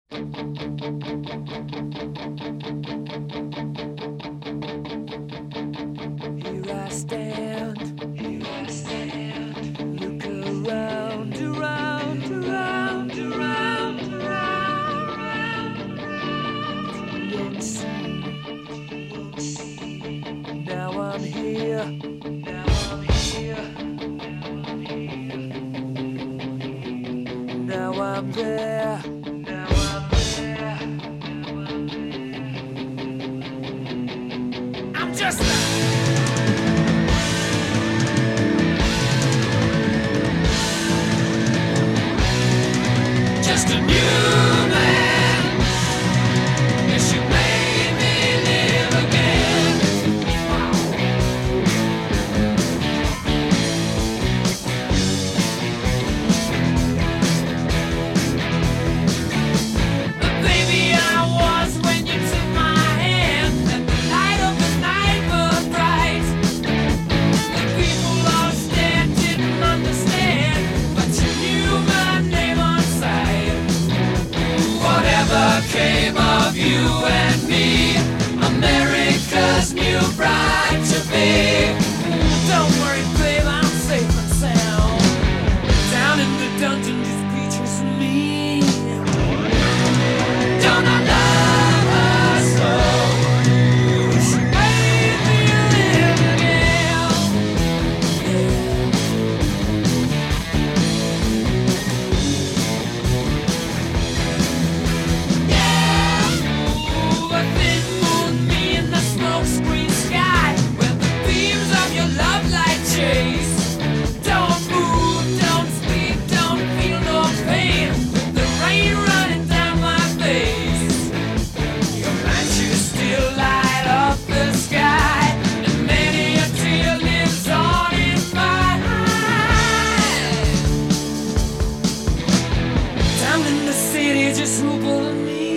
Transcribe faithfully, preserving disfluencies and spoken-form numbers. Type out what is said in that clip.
Here I stand, here I stand. Look around, around, around, around, around, around. You won't see, you won't see. Now I'm here, now I'm here, now I'm here. Now I'm there, now I'm there, now I'm there. I'm just just a new man. Yes, you made me live again. The baby I was when you took my hand, and the light of the night was bright. The people all stared, didn't understand, but you knew my name on sight. Whatever came of you and me, America's new bride to be. Don't worry, babe, I'm safe and sound. Down in the dungeon, just creatures and me. Don't I love her so? She made me live again. Yeah. Ooh, a thin moon, me in the smoke screen sky, where the beams of your love light chase. Don't move, don't speak, don't feel no pain. With the rain running down my face, your matches still light up the sky, and many a tear lives on in my eyes. Down in the city, just who pulling me.